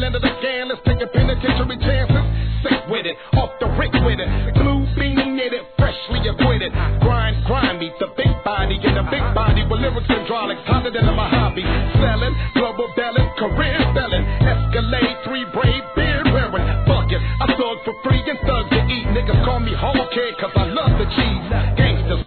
land of the scandalous, taking penitentiary chances. Sick with it, off the rick with it. Blue beanie knitted, freshly acquitted. Grind me, the big body in the big body with lyrics hydraulics, hotter than a Mojave. Selling, global belling, career selling. Escalade, 3 brave, beard wearing. Fuck it, I thug for free and thugs to eat. Niggas call me hard kid cause I love the cheese.